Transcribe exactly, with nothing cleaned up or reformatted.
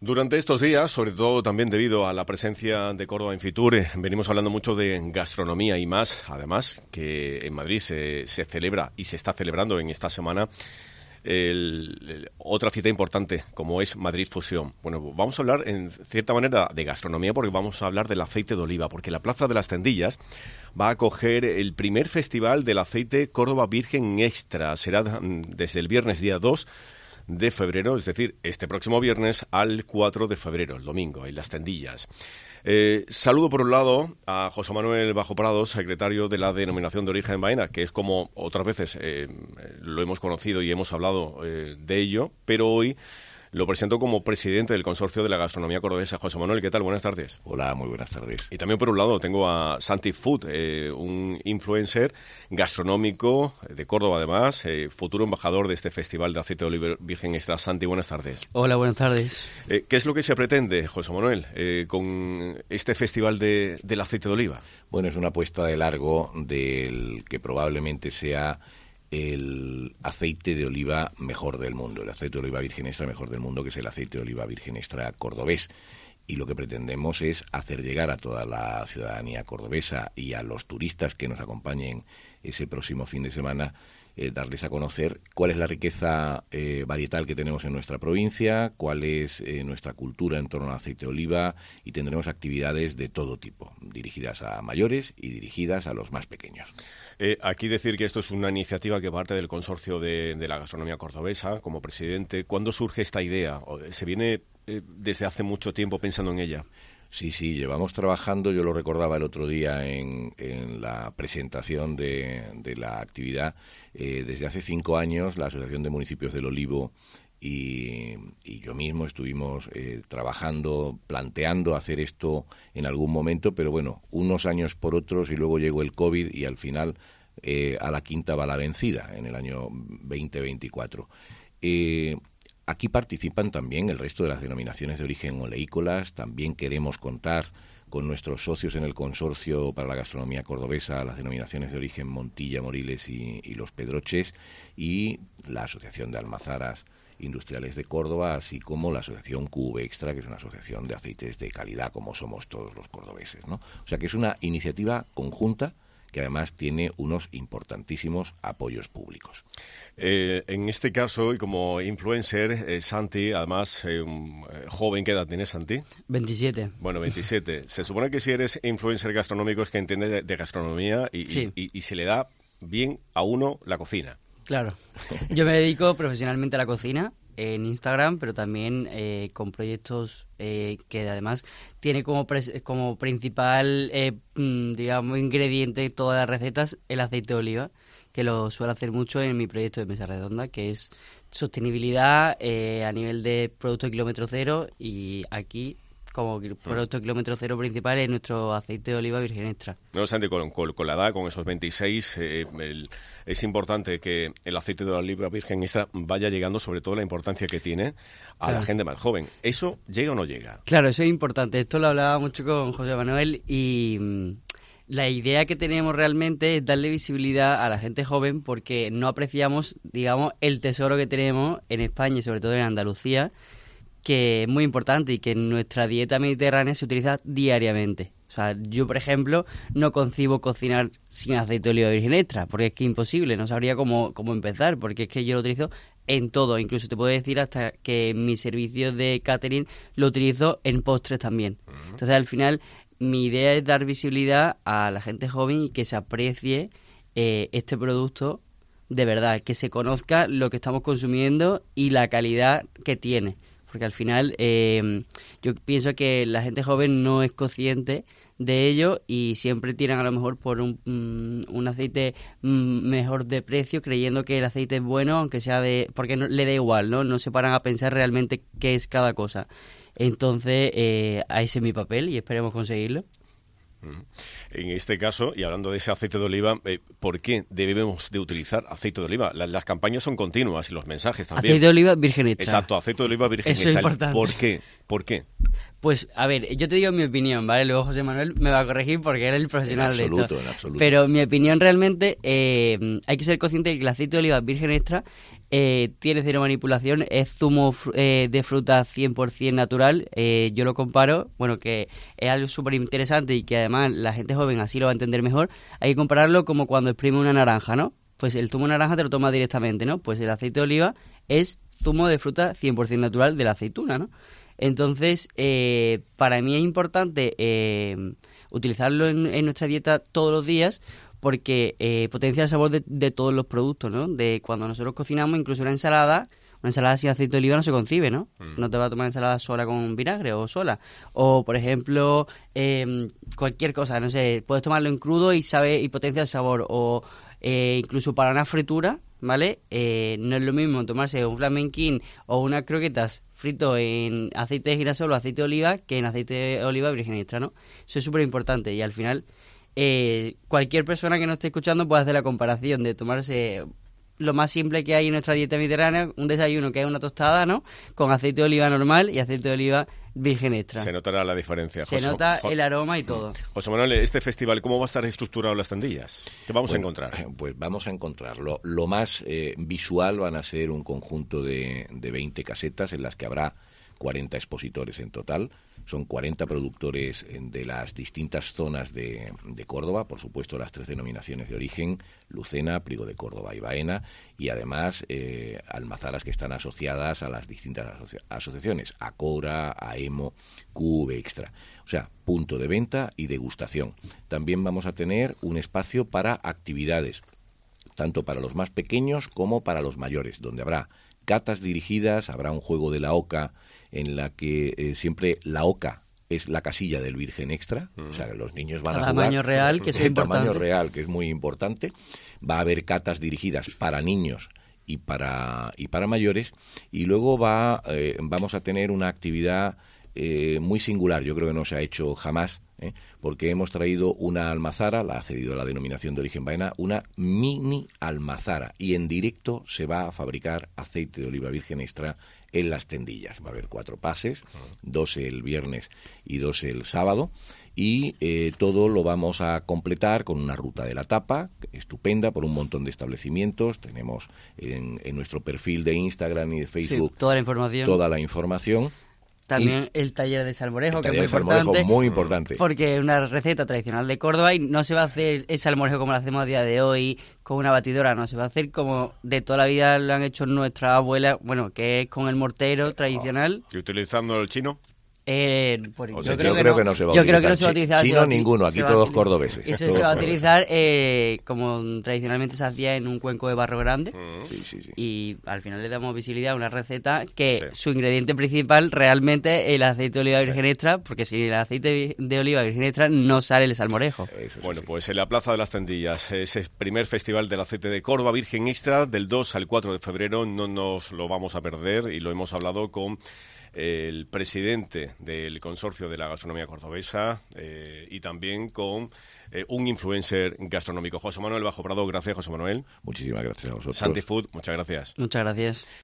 Durante estos días, sobre todo también debido a la presencia de Córdoba en Fitur, eh, venimos hablando mucho de gastronomía y más, además, que en Madrid se, se celebra y se está celebrando en esta semana el, el, otra cita importante, como es Madrid Fusión. Bueno, vamos a hablar en cierta manera de gastronomía porque vamos a hablar del aceite de oliva, porque la Plaza de las Tendillas va a acoger el primer festival del aceite Córdoba Virgen Extra. Será desde el viernes día dos de febrero, es decir, este próximo viernes al cuatro de febrero, el domingo, en Las Tendillas. Eh, saludo por un lado a José Manuel Bajo Prado, secretario de la Denominación de Origen Baena, que es como otras veces eh, lo hemos conocido y hemos hablado eh, de ello, pero hoy lo presento como presidente del Consorcio de la Gastronomía Cordobesa. José Manuel, ¿qué tal? Buenas tardes. Hola, muy buenas tardes. Y también por un lado tengo a Santi Food, eh, un influencer gastronómico de Córdoba además, eh, futuro embajador de este Festival de Aceite de Oliva Virgen Extra. Santi, buenas tardes. Hola, buenas tardes. Eh, ¿Qué es lo que se pretende, José Manuel, eh, con este Festival de, del Aceite de Oliva? Bueno, es una apuesta de largo del que probablemente sea el aceite de oliva mejor del mundo, el aceite de oliva virgen extra mejor del mundo, que es el aceite de oliva virgen extra cordobés. Y lo que pretendemos es hacer llegar a toda la ciudadanía cordobesa y a los turistas que nos acompañen ese próximo fin de semana, eh, darles a conocer cuál es la riqueza eh, varietal que tenemos en nuestra provincia, cuál es eh, nuestra cultura en torno al aceite de oliva, y tendremos actividades de todo tipo, dirigidas a mayores y dirigidas a los más pequeños. Eh, aquí decir que esto es una iniciativa que parte del Consorcio de, de la Gastronomía Cordobesa, como presidente. ¿Cuándo surge esta idea? ¿Se viene eh, desde hace mucho tiempo pensando en ella? Sí, sí, llevamos trabajando, yo lo recordaba el otro día en, en la presentación de, de la actividad, eh, desde hace cinco años la Asociación de Municipios del Olivo y, y yo mismo estuvimos eh, trabajando, planteando hacer esto en algún momento, pero bueno, unos años por otros y luego llegó el COVID y al final eh, a la quinta va la vencida en el año veinte veinticuatro. Eh, Aquí participan también el resto de las denominaciones de origen oleícolas. También queremos contar con nuestros socios en el Consorcio para la Gastronomía Cordobesa, las denominaciones de origen Montilla, Moriles y, y Los Pedroches, y la Asociación de Almazaras Industriales de Córdoba, así como la Asociación Q V Extra, que es una asociación de aceites de calidad, como somos todos los cordobeses, ¿no? O sea que es una iniciativa conjunta que además tiene unos importantísimos apoyos públicos. Eh, en este caso, y como influencer, eh, Santi, además, eh, un, eh, joven, ¿qué edad tienes, Santi? veintisiete. Bueno, veintisiete. Se supone que si eres influencer gastronómico es que entiendes de, de gastronomía y, sí. y, y, y se le da bien a uno la cocina. Claro. Yo me dedico profesionalmente a la cocina en Instagram, pero también eh, con proyectos eh, que además tiene como pres- como principal eh, digamos ingrediente de todas las recetas el aceite de oliva, que lo suelo hacer mucho en mi proyecto de Mesa Redonda, que es sostenibilidad eh, a nivel de producto de kilómetro cero, y aquí como producto de kilómetro cero principal es nuestro aceite de oliva virgen extra. No, Santi, con, con, con la edad, con esos veintiséis, eh, el, es importante que el aceite de oliva virgen extra vaya llegando, sobre todo la importancia que tiene a claro. la gente más joven. ¿Eso llega o no llega? Claro, eso es importante. Esto lo hablaba mucho con José Manuel y mmm, la idea que tenemos realmente es darle visibilidad a la gente joven, porque no apreciamos, digamos, el tesoro que tenemos en España y sobre todo en Andalucía, que es muy importante y que en nuestra dieta mediterránea se utiliza diariamente. O sea, yo, por ejemplo, no concibo cocinar sin aceite de oliva virgen extra, porque es que es imposible, no sabría cómo, cómo empezar, porque es que yo lo utilizo en todo. Incluso te puedo decir hasta que en mi servicio de catering lo utilizo en postres también. Entonces, al final, mi idea es dar visibilidad a la gente joven y que se aprecie eh, este producto de verdad, que se conozca lo que estamos consumiendo y la calidad que tiene. Porque al final eh, yo pienso que la gente joven no es consciente de ello y siempre tiran a lo mejor por un, un aceite mejor de precio, creyendo que el aceite es bueno, aunque sea de... porque no, le da igual, ¿no? No se paran a pensar realmente qué es cada cosa. Entonces, eh, ese es mi papel y esperemos conseguirlo. En este caso, y hablando de ese aceite de oliva, eh, ¿por qué debemos de utilizar aceite de oliva? Las, las campañas son continuas y los mensajes también. Aceite de oliva virgen extra. Exacto, aceite de oliva virgen extra. Eso es importante. ¿Por qué? ¿Por qué? Pues, a ver, yo te digo mi opinión, ¿vale? Luego José Manuel me va a corregir porque él es el profesional en absoluto, de esto. En absoluto. Pero mi opinión realmente, eh, hay que ser consciente de que el aceite de oliva virgen extra eh, tiene cero manipulación, es zumo eh, de fruta cien por ciento natural. Eh, yo lo comparo, bueno, que es algo súper interesante y que además la gente joven así lo va a entender mejor. Hay que compararlo como cuando exprime una naranja, ¿no? Pues el zumo de naranja te lo tomas directamente, ¿no? Pues el aceite de oliva es zumo de fruta cien por ciento natural de la aceituna, ¿no? Entonces, eh, para mí es importante eh, utilizarlo en, en nuestra dieta todos los días porque eh, potencia el sabor de, de todos los productos, ¿no? De cuando nosotros cocinamos, incluso una ensalada, una ensalada sin aceite de oliva no se concibe, ¿no? Mm. No te vas a tomar ensalada sola con vinagre o sola. O, por ejemplo, eh, cualquier cosa, no sé, puedes tomarlo en crudo y sabe y potencia el sabor. O eh, incluso para una fritura, ¿vale? Eh, no es lo mismo tomarse un flamenquín o unas croquetas frito en aceite de girasol o aceite de oliva que en aceite de oliva virgen extra, ¿no? Eso es súper importante y al final eh, cualquier persona que nos esté escuchando puede hacer la comparación de tomarse lo más simple que hay en nuestra dieta mediterránea, un desayuno que es una tostada, ¿no? Con aceite de oliva normal y aceite de oliva virgen extra. Se notará la diferencia. Se José, nota jo- el aroma y todo. José Manuel, este festival, ¿cómo va a estar estructurado las tendillas? ¿Qué vamos Bueno, a encontrar? Pues vamos a encontrar. Lo, lo más eh, visual van a ser un conjunto de, de veinte casetas en las que habrá cuarenta expositores en total. Son cuarenta productores de las distintas zonas de, de Córdoba, por supuesto las tres denominaciones de origen, Lucena, Priego de Córdoba y Baena, y además eh, almazaras que están asociadas a las distintas asocia- asociaciones, Acora, Aemo, Q V Extra. O sea, punto de venta y degustación. También vamos a tener un espacio para actividades, tanto para los más pequeños como para los mayores, donde habrá catas dirigidas, habrá un juego de la oca en la que eh, siempre la oca es la casilla del virgen extra, mm. o sea, que los niños van a, a jugar tamaño real, que es en importante. tamaño real, que es muy importante. Va a haber catas dirigidas para niños y para y para mayores, y luego va eh, vamos a tener una actividad eh, muy singular, yo creo que no se ha hecho jamás, ¿eh? Porque hemos traído una almazara, la ha cedido la denominación de origen Baena, una mini almazara, y en directo se va a fabricar aceite de oliva virgen extra en las tendillas. Va a haber cuatro pases, dos el viernes y dos el sábado, y eh, todo lo vamos a completar con una ruta de la tapa estupenda por un montón de establecimientos. Tenemos en, en nuestro perfil de Instagram y de Facebook sí, toda la información. Toda la información. También y el taller de salmorejo, que es muy importante, muy importante. Porque es una receta tradicional de Córdoba y no se va a hacer el salmorejo como lo hacemos a día de hoy, con una batidora, no, se va a hacer como de toda la vida lo han hecho nuestras abuelas, bueno, que es con el mortero tradicional. ¿Y utilizando el chino? Eh, pues o yo sea, creo, yo que, creo no. que no se va a yo utilizar. Creo que no se va a utilizar. Chino se va ninguno, aquí todos cordobeses. Eso todos se va a cordobeses. utilizar eh, como tradicionalmente se hacía en un cuenco de barro grande. Mm. Sí, sí, sí. Y al final le damos visibilidad a una receta que sí. su ingrediente principal realmente es el aceite de oliva virgen sí. extra, porque sin el aceite de oliva virgen extra no sale el salmorejo. Eso bueno, sí. Pues en la Plaza de las Tendillas, ese primer festival del aceite de Córdoba virgen extra, del dos al cuatro de febrero, no nos lo vamos a perder, y lo hemos hablado con el presidente del consorcio de la gastronomía cordobesa eh, y también con eh, un influencer gastronómico, José Manuel Bajo Prado. Gracias, José Manuel. Muchísimas gracias a vosotros. Santi Food, muchas gracias. Muchas gracias.